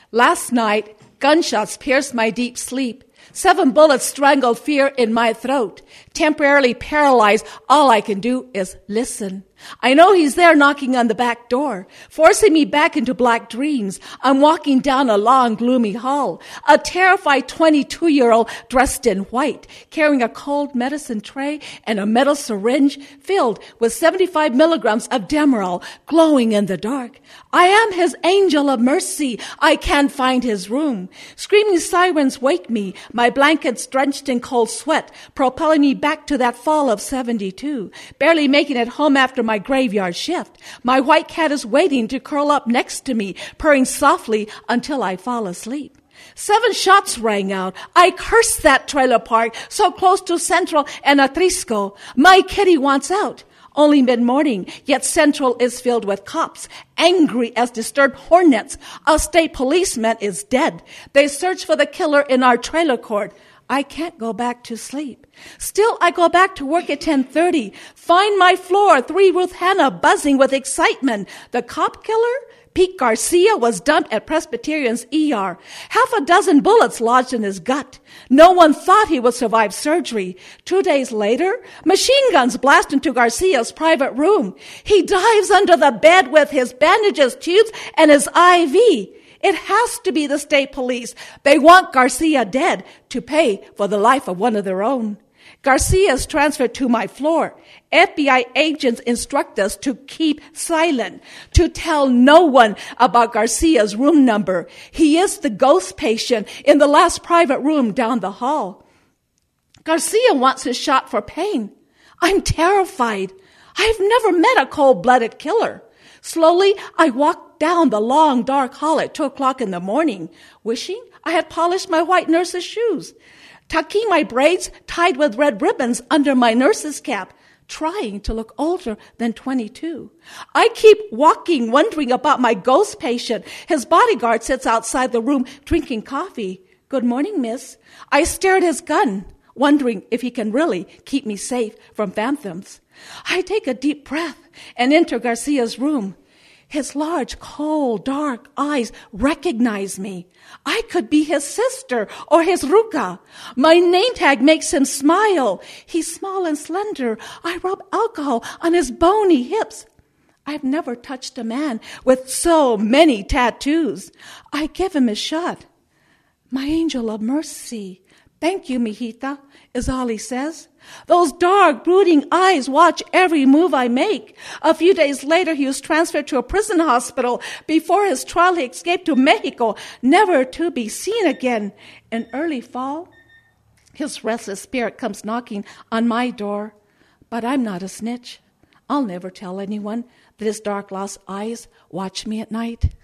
Last night, gunshots pierced my deep sleep. 7 bullets strangled fear in my throat. Temporarily paralyzed, all I can do is listen. I know he's there knocking on the back door, forcing me back into black dreams. I'm walking down a long, gloomy hall. A terrified 22-year-old dressed in white, carrying a cold medicine tray and a metal syringe filled with 75 milligrams of Demerol, glowing in the dark. I am his angel of mercy. I can't find his room. Screaming sirens wake me, my blankets drenched in cold sweat, propelling me back to that fall of 72, barely making it home after my graveyard shift. My white cat is waiting to curl up next to me, purring softly until I fall asleep. 7 shots rang out. I cursed that trailer park so close to Central and Atrisco. My kitty wants out. Only mid-morning, yet Central is filled with cops, angry as disturbed hornets. A state policeman is dead. They search for the killer in our trailer court. I can't go back to sleep. Still, I go back to work at 10:30. Find my floor, 3 Ruth Hanna buzzing with excitement. The cop killer? Pete Garcia was dumped at Presbyterian's ER. 6 bullets lodged in his gut. No one thought he would survive surgery. 2 days later, machine guns blast into Garcia's private room. He dives under the bed with his bandages, tubes, and his IV. It has to be the state police. They want Garcia dead to pay for the life of one of their own. Garcia is transferred to my floor. FBI agents instruct us to keep silent, to tell no one about Garcia's room number. He is the ghost patient in the last private room down the hall. Garcia wants his shot for pain. I'm terrified. I've never met a cold-blooded killer. Slowly, I walk down the long, dark hall at 2 o'clock in the morning, wishing I had polished my white nurse's shoes, tucking my braids tied with red ribbons under my nurse's cap, trying to look older than 22. I keep walking, wondering about my ghost patient. His bodyguard sits outside the room drinking coffee. Good morning, miss. I stare at his gun, wondering if he can really keep me safe from phantoms. I take a deep breath and enter Garcia's room. His large, cold, dark eyes recognize me. I could be his sister or his Ruka. My name tag makes him smile. He's small and slender. I rub alcohol on his bony hips. I've never touched a man with so many tattoos. I give him his shot. My angel of mercy. Thank you, mijita, is all he says. Those dark, brooding eyes watch every move I make. A few days later, he was transferred to a prison hospital. Before his trial, he escaped to Mexico, never to be seen again. In early fall, his restless spirit comes knocking on my door. But I'm not a snitch. I'll never tell anyone that his dark, lost eyes watch me at night.